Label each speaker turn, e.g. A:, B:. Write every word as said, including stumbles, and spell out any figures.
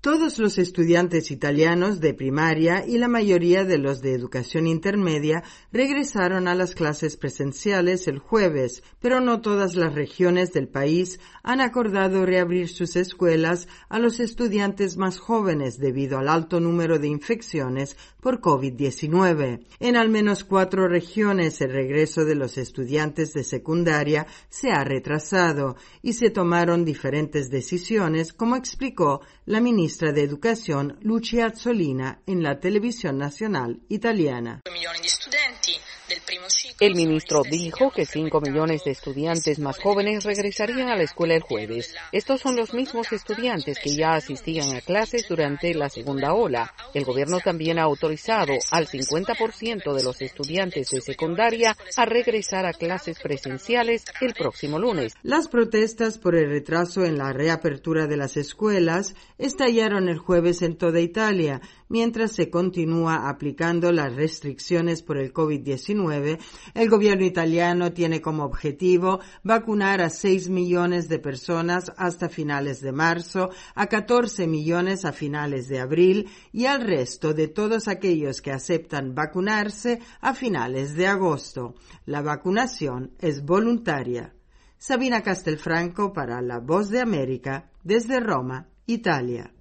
A: Todos los estudiantes italianos de primaria y la mayoría de los de educación intermedia regresaron a las clases presenciales el jueves, pero no todas las regiones del país han acordado reabrir sus escuelas a los estudiantes más jóvenes debido al alto número de infecciones por COVID diecinueve. En al menos cuatro regiones el regreso de los estudiantes de secundaria se ha retrasado y se tomaron diferentes decisiones, como explicó la ministra de Educación Lucia Azzolina en la televisión nacional italiana.
B: El ministro dijo que cinco millones de estudiantes más jóvenes regresarían a la escuela el jueves. Estos son los mismos estudiantes que ya asistían a clases durante la segunda ola. El gobierno también ha autorizado al cincuenta por ciento de los estudiantes de secundaria a regresar a clases presenciales el próximo lunes.
A: Las protestas por el retraso en la reapertura de las escuelas estallaron el jueves en toda Italia, mientras se continúa aplicando las restricciones por el COVID diecinueve. El gobierno italiano tiene como objetivo vacunar a seis millones de personas hasta finales de marzo, a catorce millones a finales de abril y al resto de todos aquellos que aceptan vacunarse a finales de agosto. La vacunación es voluntaria. Sabina Castelfranco para La Voz de América, desde Roma, Italia.